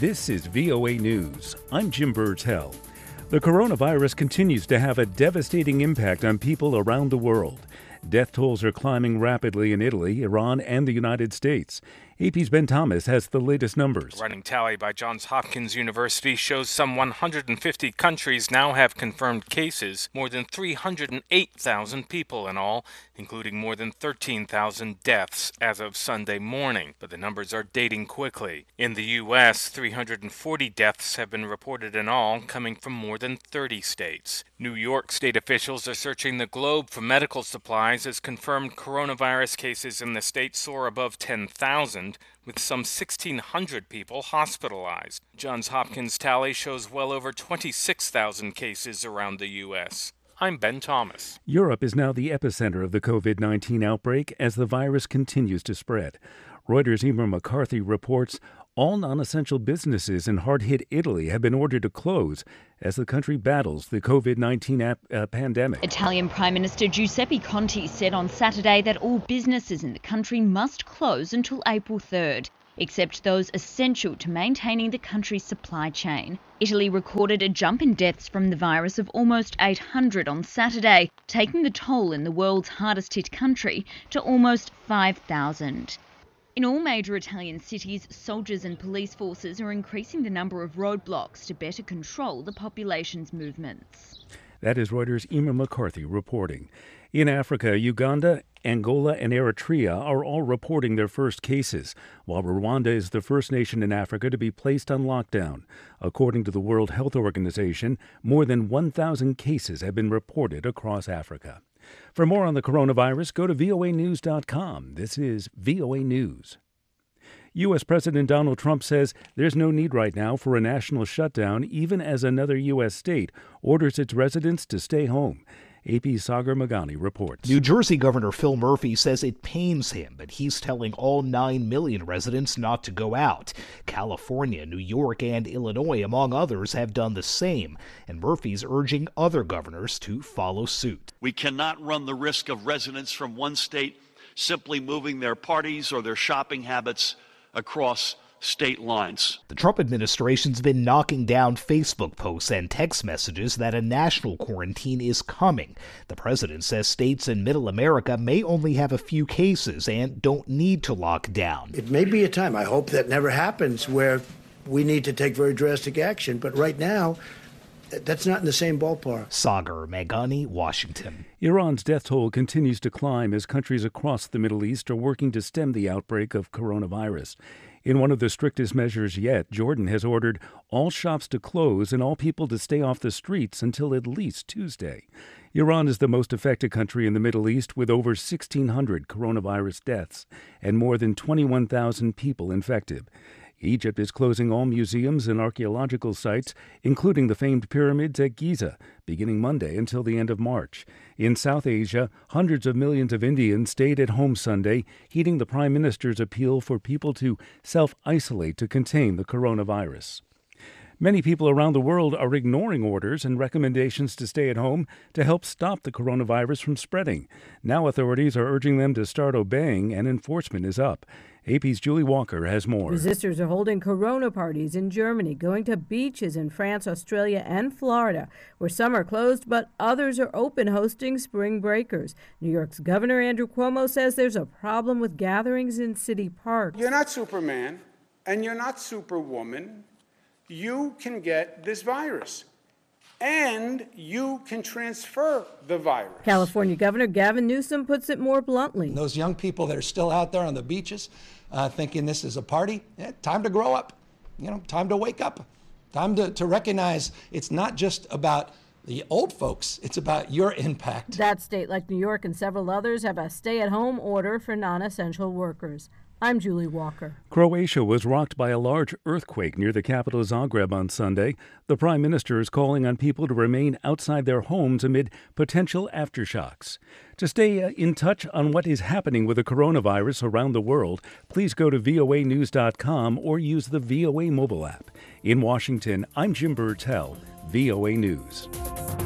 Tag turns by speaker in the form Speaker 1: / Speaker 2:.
Speaker 1: This is VOA News. I'm Jim Burtell. The coronavirus continues to have a devastating impact on people around the world. Death tolls are climbing rapidly in Italy, Iran, and the United States. AP's Ben Thomas has the latest numbers.
Speaker 2: A running tally by Johns Hopkins University shows some 150 countries now have confirmed cases, more than 308,000 people in all, including more than 13,000 deaths as of Sunday morning. But the numbers are dating quickly. In the U.S., 340 deaths have been reported in all, coming from more than 30 states. New York state officials are searching the globe for medical supplies as confirmed coronavirus cases in the state soar above 10,000. With some 1,600 people hospitalized. Johns Hopkins tally shows well over 26,000 cases around the U.S. I'm Ben Thomas.
Speaker 1: Europe is now the epicenter of the COVID-19 outbreak as the virus continues to spread. Reuters' Emer McCarthy reports all non-essential businesses in hard-hit Italy have been ordered to close as the country battles the COVID-19 pandemic.
Speaker 3: Italian Prime Minister Giuseppe Conte said on Saturday that all businesses in the country must close until April 3rd, except those essential to maintaining the country's supply chain. Italy recorded a jump in deaths from the virus of almost 800 on Saturday, taking the toll in the world's hardest-hit country to almost 5,000. In all major Italian cities, soldiers and police forces are increasing the number of roadblocks to better control the population's movements.
Speaker 1: That is Reuters' Emer McCarthy reporting. In Africa, Uganda, Angola, and Eritrea are all reporting their first cases, while Rwanda is the first nation in Africa to be placed on lockdown. According to the World Health Organization, more than 1,000 cases have been reported across Africa. For more on the coronavirus, go to voanews.com. This is VOA News. U.S. President Donald Trump says there's no need right now for a national shutdown, even as another U.S. state orders its residents to stay home. AP's Sagar Meghani reports.
Speaker 4: New Jersey Governor Phil Murphy says it pains him, but he's telling all 9 million residents not to go out. California, New York, and Illinois, among others, have done the same, and Murphy's urging other governors to follow suit.
Speaker 5: We cannot run the risk of residents from one state simply moving their parties or their shopping habits across state lines.
Speaker 4: The Trump administration's been knocking down Facebook posts and text messages that a national quarantine is coming. The president says states in Middle America may only have a few cases and don't need to lock down.
Speaker 6: It may be a time, I hope that never happens, where we need to take very drastic action. But right now, that's not in the same ballpark.
Speaker 4: Sagar Meghani, Washington.
Speaker 1: Iran's death toll continues to climb as countries across the Middle East are working to stem the outbreak of coronavirus. In one of the strictest measures yet, Jordan has ordered all shops to close and all people to stay off the streets until at least Tuesday. Iran is the most affected country in the Middle East with over 1,600 coronavirus deaths and more than 21,000 people infected. Egypt is closing all museums and archaeological sites, including the famed pyramids at Giza, beginning Monday until the end of March. In South Asia, hundreds of millions of Indians stayed at home Sunday, heeding the Prime Minister's appeal for people to self-isolate to contain the coronavirus. Many people around the world are ignoring orders and recommendations to stay at home to help stop the coronavirus from spreading. Now authorities are urging them to start obeying, and enforcement is up. AP's Julie Walker has more.
Speaker 7: Resistors are holding corona parties in Germany, going to beaches in France, Australia, and Florida, where some are closed, but others are open, hosting spring breakers. New York's Governor Andrew Cuomo says there's a problem with gatherings in city parks.
Speaker 8: You're not Superman, and you're not Superwoman. You can get this virus, and you can transfer the virus.
Speaker 7: California Governor Gavin Newsom puts it more bluntly.
Speaker 9: Those young people that are still out there on the beaches thinking this is a party, time to grow up, time to wake up, time to recognize it's not just about the old folks, it's about your impact.
Speaker 7: That state, like New York and several others, have a stay-at-home order for non-essential workers. I'm Julie Walker.
Speaker 1: Croatia was rocked by a large earthquake near the capital Zagreb on Sunday. The Prime Minister is calling on people to remain outside their homes amid potential aftershocks. To stay in touch on what is happening with the coronavirus around the world, please go to voanews.com or use the VOA mobile app. In Washington, I'm Jim Burtell, VOA News.